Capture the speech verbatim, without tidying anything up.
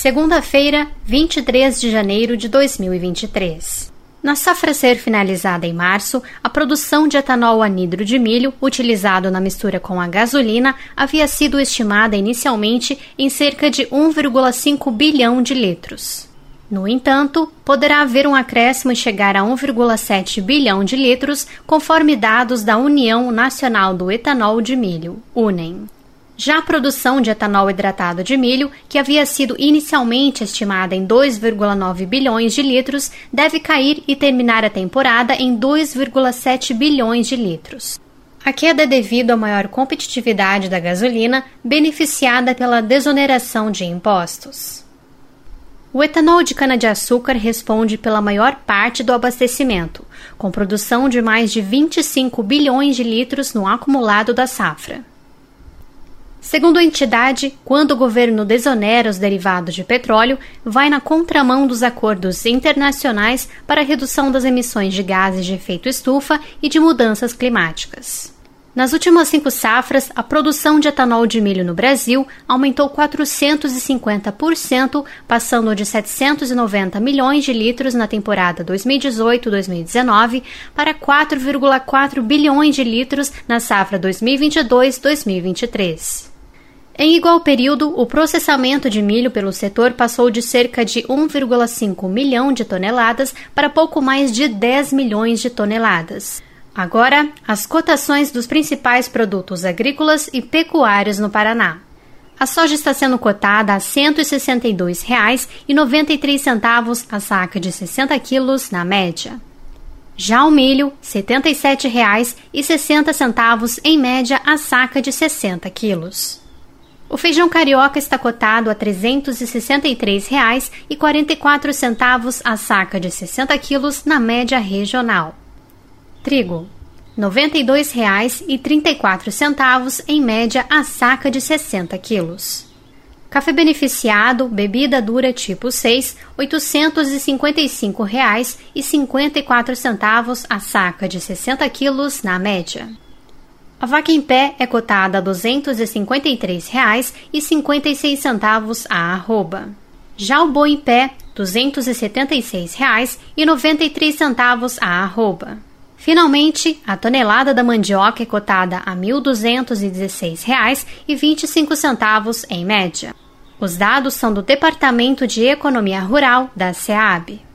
Segunda-feira, vinte e três de janeiro de dois mil e vinte e três. Na safra a ser finalizada em março, a produção de etanol anidro de milho, utilizado na mistura com a gasolina, havia sido estimada inicialmente em cerca de um vírgula cinco bilhão de litros. No entanto, poderá haver um acréscimo e chegar a um vírgula sete bilhão de litros, conforme dados da União Nacional do Etanol de Milho, UNEM. Já a produção de etanol hidratado de milho, que havia sido inicialmente estimada em dois vírgula nove bilhões de litros, deve cair e terminar a temporada em dois vírgula sete bilhões de litros. A queda é devido à maior competitividade da gasolina, beneficiada pela desoneração de impostos. O etanol de cana-de-açúcar responde pela maior parte do abastecimento, com produção de mais de vinte e cinco bilhões de litros no acumulado da safra. Segundo a entidade, quando o governo desonera os derivados de petróleo, vai na contramão dos acordos internacionais para a redução das emissões de gases de efeito estufa e de mudanças climáticas. Nas últimas cinco safras, a produção de etanol de milho no Brasil aumentou quatrocentos e cinquenta por cento, passando de setecentos e noventa milhões de litros na temporada dois mil e dezoito a dois mil e dezenove para quatro vírgula quatro bilhões de litros na safra dois mil e vinte e dois a dois mil e vinte e três. Em igual período, o processamento de milho pelo setor passou de cerca de um vírgula cinco milhão de toneladas para pouco mais de dez milhões de toneladas. Agora, as cotações dos principais produtos agrícolas e pecuários no Paraná. A soja está sendo cotada a cento e sessenta e dois reais e noventa e três centavos a saca de sessenta quilos na média. Já o milho, setenta e sete reais e sessenta centavos em média a saca de sessenta quilos. O feijão carioca está cotado a trezentos e sessenta e três reais e quarenta e quatro centavos a saca de sessenta quilos na média regional. Trigo, noventa e dois reais e trinta e quatro centavos em média a saca de sessenta quilos. Café beneficiado, bebida dura tipo seis, oitocentos e cinquenta e cinco reais e cinquenta e quatro centavos a saca de sessenta quilos na média. A vaca em pé é cotada a duzentos e cinquenta e três reais e cinquenta e seis centavos a arroba. Já o boi em pé, duzentos e setenta e seis reais e noventa e três centavos a arroba. Finalmente, a tonelada da mandioca é cotada a mil duzentos e dezesseis reais e vinte e cinco centavos em média. Os dados são do Departamento de Economia Rural da SEAB.